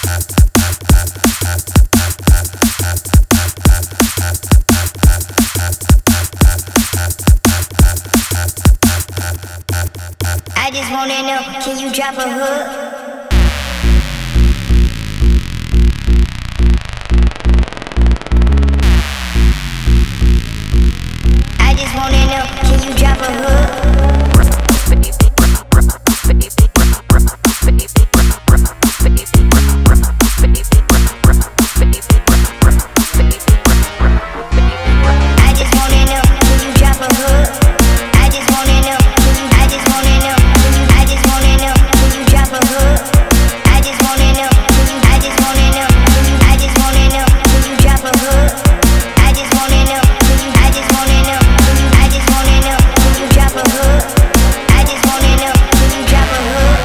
I just wanna know, can you drop a hook? I just wanna know, can you drop a hook? I just wanna know, can you drop a hook? I just wanna know, I just wanna know, I just wanna know, can you drop a hook? I just wanna know, I just wanna know, I just wanna know, can you drop a hook? I just wanna know, I just wanna know, I just wanna know, can you drop a hook? I just wanna know, can you drop a hook?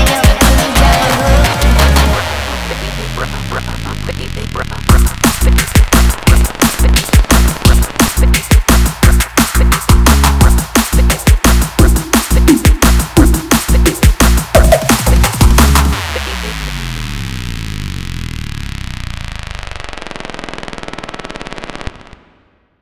Baby,